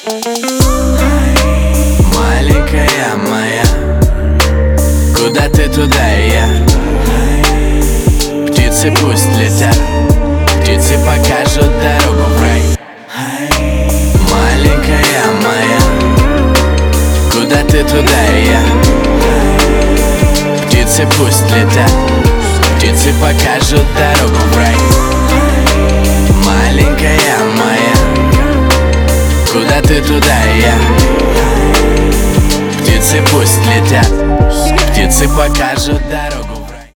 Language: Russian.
Маленькая моя, куда ты, туда и я. Птицы пусть летят, птицы покажут дорогу в рай. Маленькая моя, куда ты, туда и я. Птицы пусть летят, птицы покажут дорогу в рай. Маленькая моя, куда ты, туда и я. Птицы пусть летят, птицы покажут